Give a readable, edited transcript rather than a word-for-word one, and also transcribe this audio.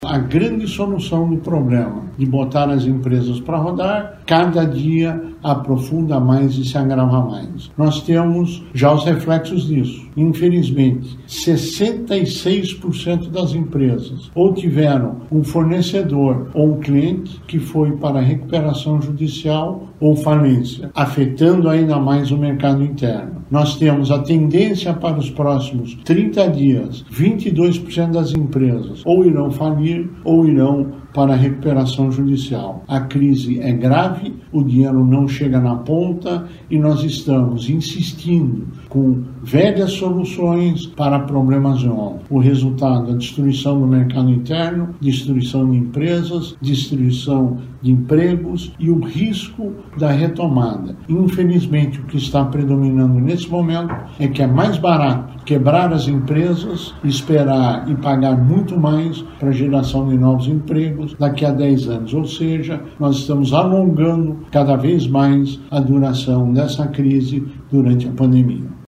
A grande solução do problema de botar as empresas para rodar, cada dia aprofunda mais e se agrava mais. Nós temos já os reflexos disso. Infelizmente, 66% das empresas ou tiveram um fornecedor ou um cliente que foi para recuperação judicial ou falência, afetando ainda mais o mercado interno. Nós temos a tendência para os próximos 30 dias, 22% das empresas ou irão falir ou irão para a recuperação judicial. A crise é grave, o dinheiro não chega na ponta e nós estamos insistindo com velhas soluções para problemas novos. O resultado é a destruição do mercado interno, destruição de empresas, destruição de empregos e o risco da retomada. Infelizmente, o que está predominando nesse momento é que é mais barato quebrar as empresas, esperar e pagar muito mais para a geração de novos empregos daqui a 10 anos. Ou seja, nós estamos alongando cada vez mais a duração dessa crise durante a pandemia.